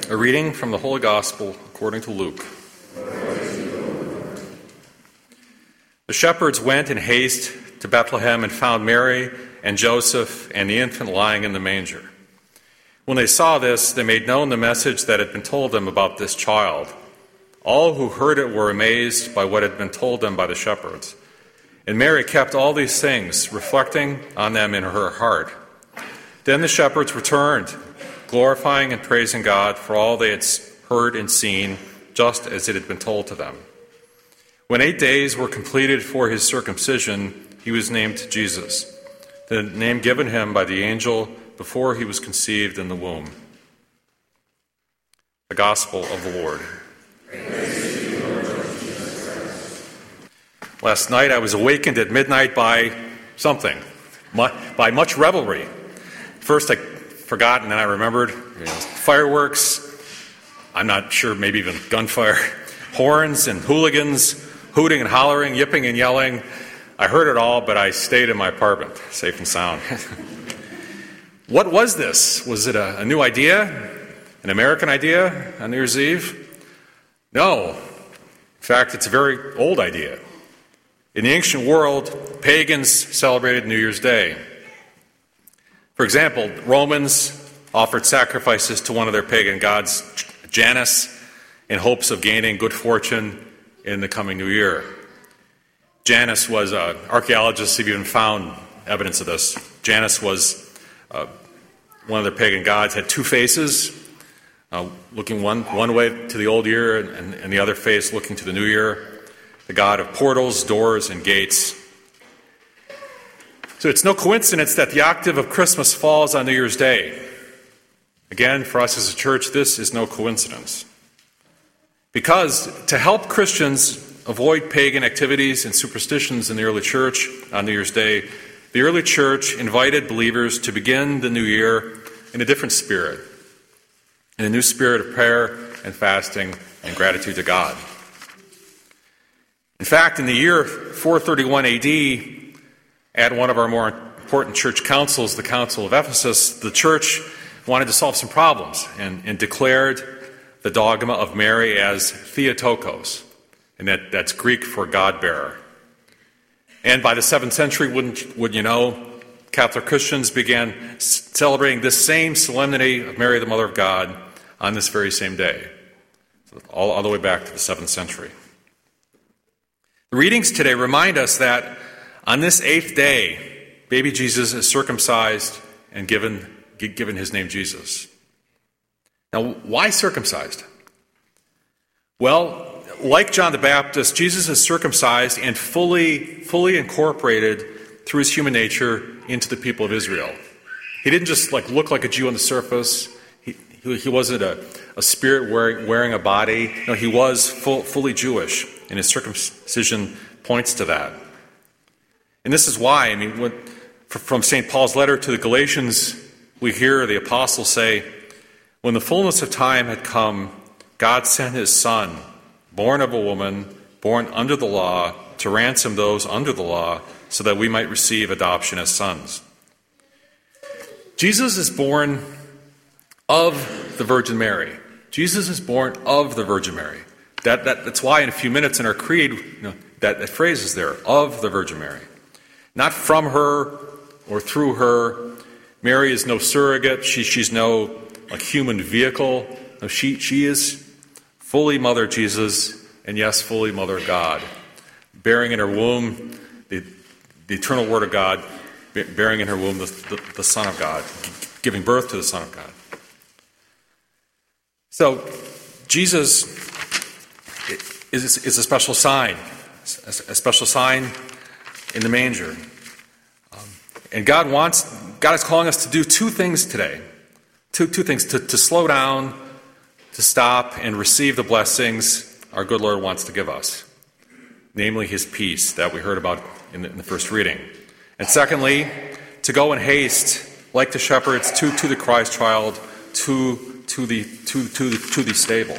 A reading from the Holy Gospel according to Luke. The shepherds went in haste to Bethlehem and found Mary and Joseph and the infant lying in the manger. When they saw this, they made known the message that had been told them about this child. All who heard it were amazed by what had been told them by the shepherds. And Mary kept all these things, reflecting on them in her heart. Then the shepherds returned, glorifying and praising God for all they had heard and seen, just as it had been told to them. When 8 days were completed for his circumcision, he was named Jesus, the name given him by the angel before he was conceived in the womb. The Gospel of the Lord. Last night I was awakened at midnight by something, by much revelry. First I forgot and then I remembered. Fireworks, I'm not sure, maybe even gunfire, horns and hooligans, hooting and hollering, yipping and yelling. I heard it all, but I stayed in my apartment, safe and sound. What was this? Was it a new idea? An American idea on New Year's Eve? No. In fact, it's a very old idea. In the ancient world, pagans celebrated New Year's Day. For example, Romans offered sacrifices to one of their pagan gods, Janus, in hopes of gaining good fortune in the coming new year. Janus was, archaeologists have even found evidence of this. Janus was one of their pagan gods, had two faces, looking one way to the old year and the other face looking to the new year. The god of portals, doors, and gates. So it's no coincidence that the octave of Christmas falls on New Year's Day. Again, for us as a church, this is no coincidence. Because to help Christians avoid pagan activities and superstitions in the early church on New Year's Day, the early church invited believers to begin the new year in a different spirit, in a new spirit of prayer and fasting and gratitude to God. In fact, in the year 431 AD, at one of our more important church councils, the Council of Ephesus, the church wanted to solve some problems and declared the dogma of Mary as Theotokos, and that's Greek for God-bearer. And by the 7th century, wouldn't you know, Catholic Christians began celebrating this same solemnity of Mary, the Mother of God, on this very same day, so all the way back to the 7th century. The readings today remind us that on this 8th day, baby Jesus is circumcised and given his name Jesus. Now, why circumcised? Well, like John the Baptist, Jesus is circumcised and fully incorporated through his human nature into the people of Israel. He didn't just look like a Jew on the surface. He wasn't a spirit wearing a body. No, he was fully Jewish, and his circumcision points to that. And this is why, from St. Paul's letter to the Galatians, we hear the apostles say, when the fullness of time had come, God sent his Son, born of a woman, born under the law, to ransom those under the law, so that we might receive adoption as sons. Jesus is born of the Virgin Mary. Jesus is born of the Virgin Mary. That's why in a few minutes in our creed, that phrase is there, of the Virgin Mary. Not from her or through her. Mary is no surrogate. She's no human vehicle. No, she is fully Mother Jesus, and yes, fully Mother God, bearing in her womb the eternal Word of God, bearing in her womb the Son of God, giving birth to the Son of God. So Jesus is a special sign, a special sign in the manger. And God is calling us to do two things today. Two things, to slow down, to stop, and receive the blessings our good Lord wants to give us. Namely, his peace that we heard about in the first reading. And secondly, to go in haste, like the shepherds, to the Christ child, to the stable.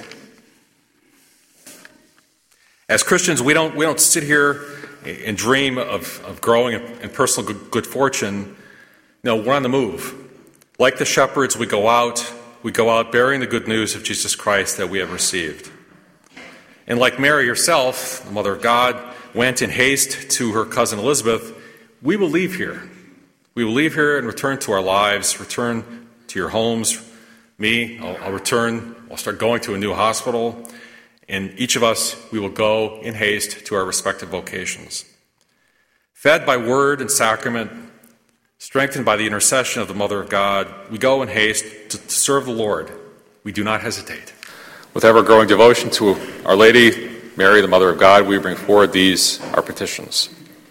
As Christians, we don't sit here and dream of growing in personal good fortune. No, we're on the move. Like the shepherds, we go out we go out bearing the good news of Jesus Christ that we have received. And like Mary herself, the Mother of God, went in haste to her cousin Elizabeth, we will leave here. We will leave here and return to our lives, return to your homes. Me, I'll return. I'll start going to a new hospital. And each of us, we will go in haste to our respective vocations. Fed by word and sacrament, strengthened by the intercession of the Mother of God, we go in haste to serve the Lord. We do not hesitate. With ever-growing devotion to Our Lady, Mary, the Mother of God, we bring forward these, our petitions.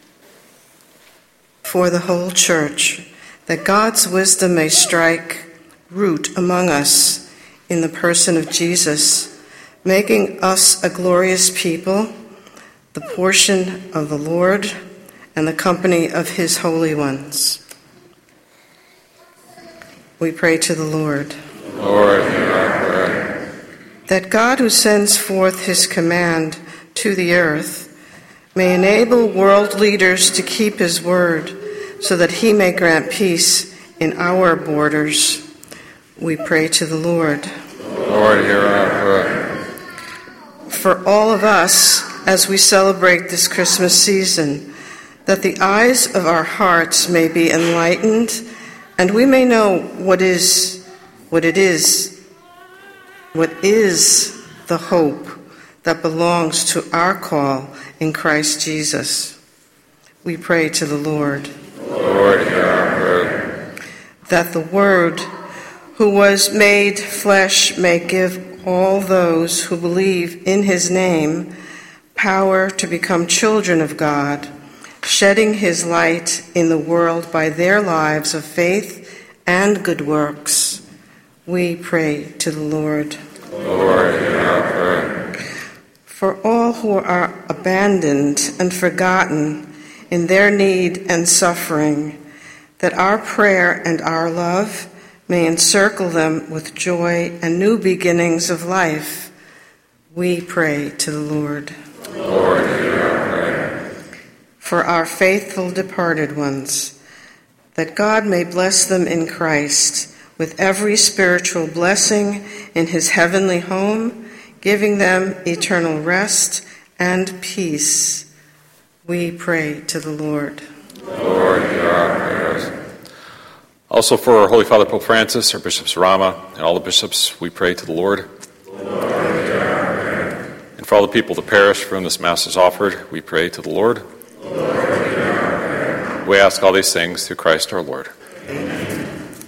For the whole Church, that God's wisdom may strike root among us in the person of Jesus, making us a glorious people, the portion of the Lord, and the company of his holy ones. We pray to the Lord. Lord, hear our prayer. That God, who sends forth his command to the earth, may enable world leaders to keep his word, so that he may grant peace in our borders. We pray to the Lord. Lord, hear our prayer. For all of us, as we celebrate this Christmas season, that the eyes of our hearts may be enlightened, and we may know what is the hope that belongs to our call in Christ Jesus. We pray to the Lord. Lord, hear our prayer. That the Word, who was made flesh, may give all those who believe in his name power to become children of God, shedding his light in the world by their lives of faith and good works. We pray to the Lord. Lord, hear our prayer. For all who are abandoned and forgotten in their need and suffering, that our prayer and our love may encircle them with joy and new beginnings of life. We pray to the Lord. Lord, hear our prayer. For our faithful departed ones, that God may bless them in Christ with every spiritual blessing in his heavenly home, giving them eternal rest and peace. We pray to the Lord. Lord, hear our prayers. Also for our Holy Father Pope Francis, our Bishop Rama, and all the bishops, we pray to the Lord. Lord, hear our prayer. And for all the people of the parish for whom this Mass is offered, we pray to the Lord. Lord, hear our prayer. We ask all these things through Christ our Lord.